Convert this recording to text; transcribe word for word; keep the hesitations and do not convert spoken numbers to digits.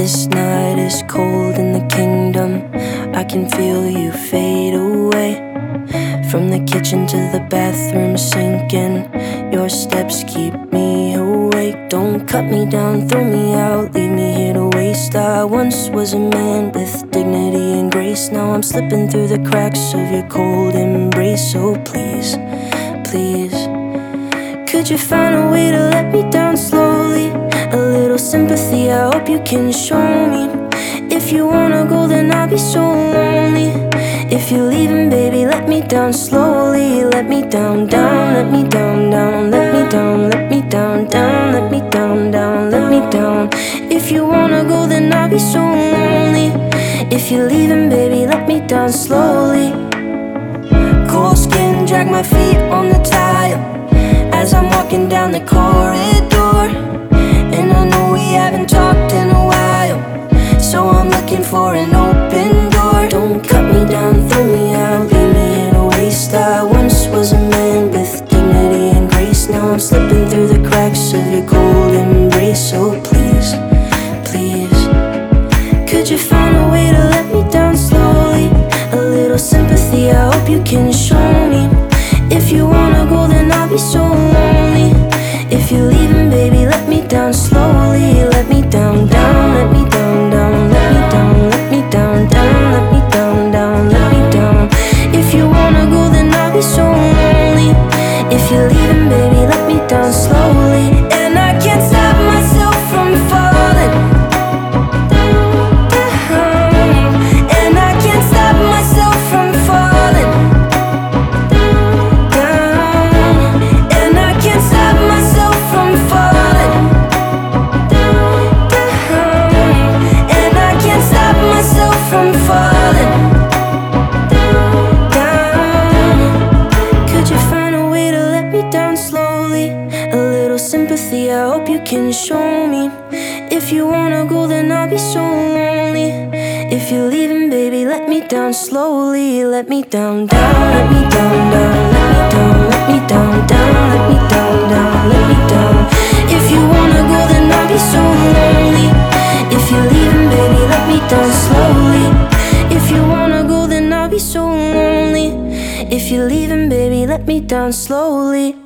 This night is cold in the kingdom. I can feel you fade away. From the kitchen to the bathroom sinking, your steps keep me awake. Don't cut me down, throw me out, leave me here to waste. I once was a man with dignity and grace. Now I'm slipping through the cracks of your cold embrace. So please, please, could you find a way to let me down slowly? A little sympathy, I hope you can show me. If you wanna go, then I'll be so lonely. If you're leaving, baby, let me down slowly. Let me down, down, let me down, down. Let me down, let me down, down. Let me down, down, let me down. If you wanna go, then I'll be so lonely. If you're leaving, baby, let me down slowly. Cold skin, drag my feet on the tile as I'm walking down the corridor. And I know we haven't talked in a while, so I'm looking for an open door. Don't cut me down, throw me out, leave me in a waste. I once was a man with dignity and grace. Now I'm slipping through the cracks of your cold embrace. So please, please, could you find a way to let me down slowly? A little sympathy, I hope you can show me. If you wanna go, then I'll be so lonely. If you're leaving, baby, let me down slowly. Let me down, down, let me down, down. Let me down, let me down, down. Let me down, down, let me down. If you wanna go, then I'll be so lonely. If you're leaving, baby, let me down slowly. And I can't stop myself from falling down. And I can't stop myself from falling down. And I can't stop myself from falling down. And I can't stop myself from falling down. Could you find a way to let me down slowly? A little sympathy, I hope you can show me. If you wanna go, then I'll be so lonely. If you're leaving, baby, let me down slowly. Let me down, down, let me down, down. Let me down, let me down, down. Let me down, down, let me down. If you wanna go, then I'll be so lonely. If you're leaving, baby, let me down slowly. If you wanna go, then I'll be so lonely. If you're leaving, baby, let me down slowly.